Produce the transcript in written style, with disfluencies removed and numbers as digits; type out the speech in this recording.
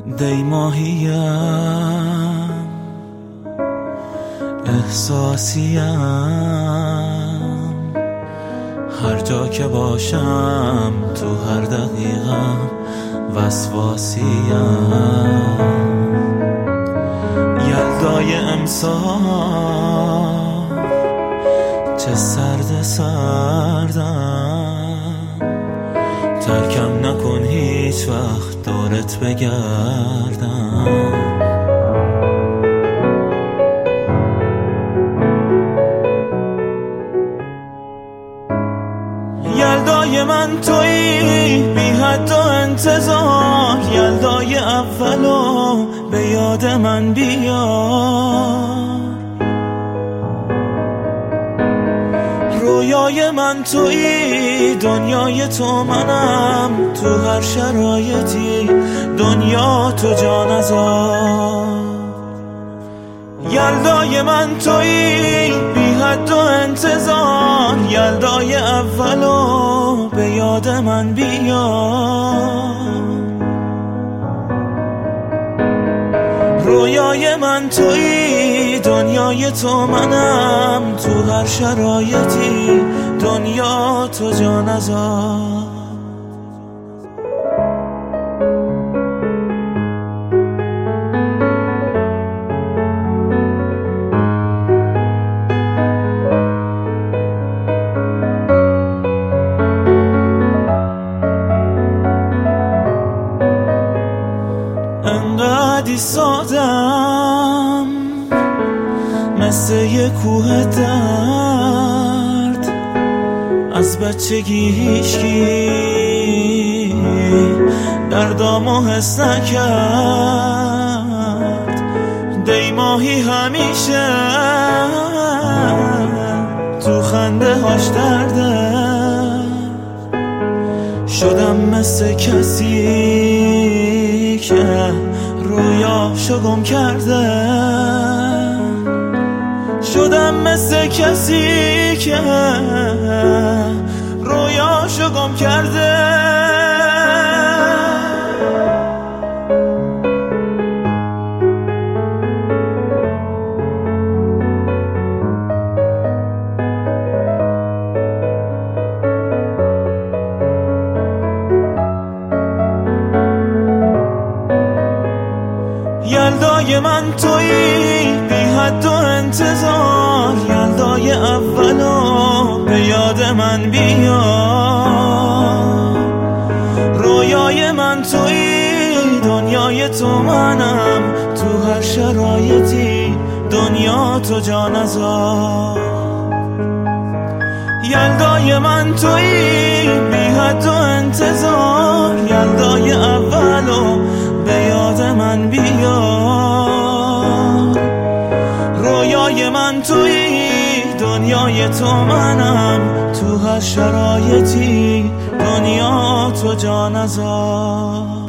دی ماهیم، احساسیم، هر جا که باشم تو هر دقیقم وسواسیم. یلدای امسال چه سرد سردم، ترکم نکن هیچ وقت دورت بگردم. یلدای من تویی بی حد و انتظار، یلدای اولو به یاد من بیار. رویای من تویی، دنیای تو منم، تو هر شرایطی دنیا تو جا نذار. یلدای من تویی بی حد و انتظار، یلدای اولو به یاد من بیار. رویای من تویی، دنیای تو منم، تو هر شرایطی دنیا تو جا نذار. انقدی سادم مثل یه کوه درد، از بچگی هیچکی دردامو حس نکرد. دی ماهی همیشه تو خنده هاش درده، شدم مثل کسی که رویاشو گم کرده، شدم مثل کسی که رویاشو گم کرده. یلدای من تویی بی حد و انتظار، یلدای اولو به یاد من بیار. رویای من تویی، دنیای تو منم، تو هر شرایطی دنیا تو جا نذار. یلدای من تویی بی حد و انتظار، یلدای اولو به یاد من بیار. رویای من تویی، دنیای تو منم، تو هر شرایطی دنیا تو جا نذار.